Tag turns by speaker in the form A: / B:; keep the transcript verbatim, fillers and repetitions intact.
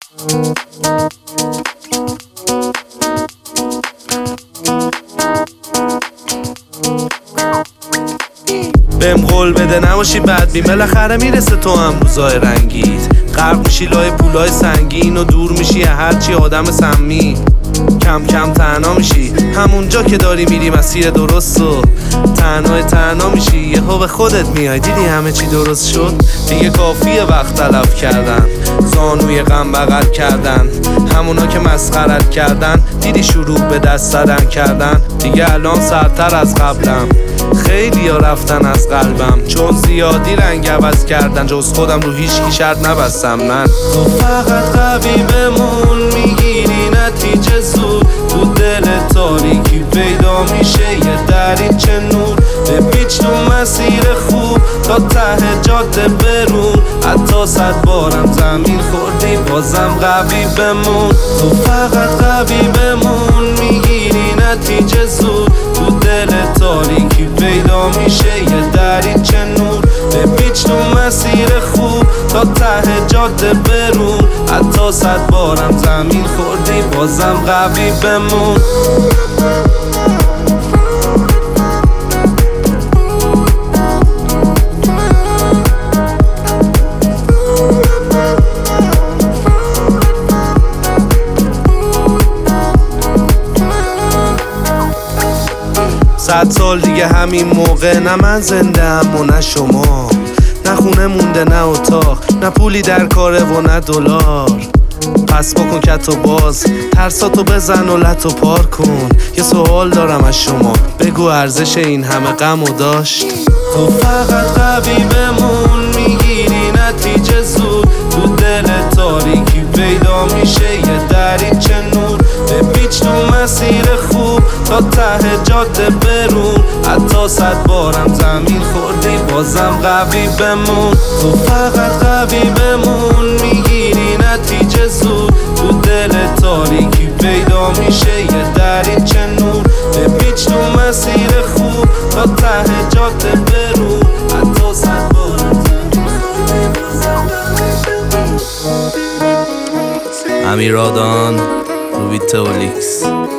A: بهم قول بده نباشی بدبین، بالاخره میرسه تو هم روزای رنگیت. غرق میشی لای پولای سنگین و دور میشی هرچی آدم سمی. کم کم تنها میشی همونجا که داری میری مسیر درست و تنهای تنها میشی. یهو به خودت میای دیدی همه چی درست شد. دیگه کافیه وقت تلف کردن، زانوی غم بغل کردن. همونا که مسخرت کردن دیدی شروع به دست زدن کردن. دیگه الان سرتر از قبلم، خیلی ها رفتن از قلبم چون زیادی رنگ عوض کردن. جز خودم رو هیچ کی شرط نبستم من. تو فقط قوی بمون، میگیری نتیجه زود. تو دل تاریکی پیدا میشه یه دریچه نور. بپیچ تو مسیر خوب تا ته جاده برون. حتی صد بارم زمین خوردی بازم قوی بمون. تو فقط قوی بمون، میگیری نتیجه زود. تو دل تاریکی پیدا میشه یه دریچه نور. بپیچ تو مسیر خوب تا ته جاده برون. حتی صد بارم زمین خوردی بازم قوی بمون. صد سال دیگه همین موقع نه من زنده ام و نه شما. نه خونه مونده نه اتاق، نه پولی در کاره و نه دلار. پس بکن کتو باز، ترساتو بزن و لتو پار کن. یه سوال دارم از شما، بگو ارزش این همه غم و داشت؟ تو فقط قوی بمون، میگیری نتیجه زود. تو دل تاریکی پیدا میشه یه دریچه نور. بپیچ تو مسیر خوب تا ته جاده برون. حتی صد بارم زمین خوردی بازم قوی بمون. تو فقط قوی بمون، میگیری نتیجه زود. تو دل تاریکی پیدا میشه یه دریچه نور. بپیچ تو مسیر خوب تا ته جاده برون. حتی صد بارم زمین خوردی. امیرادان، روبی تولیکس.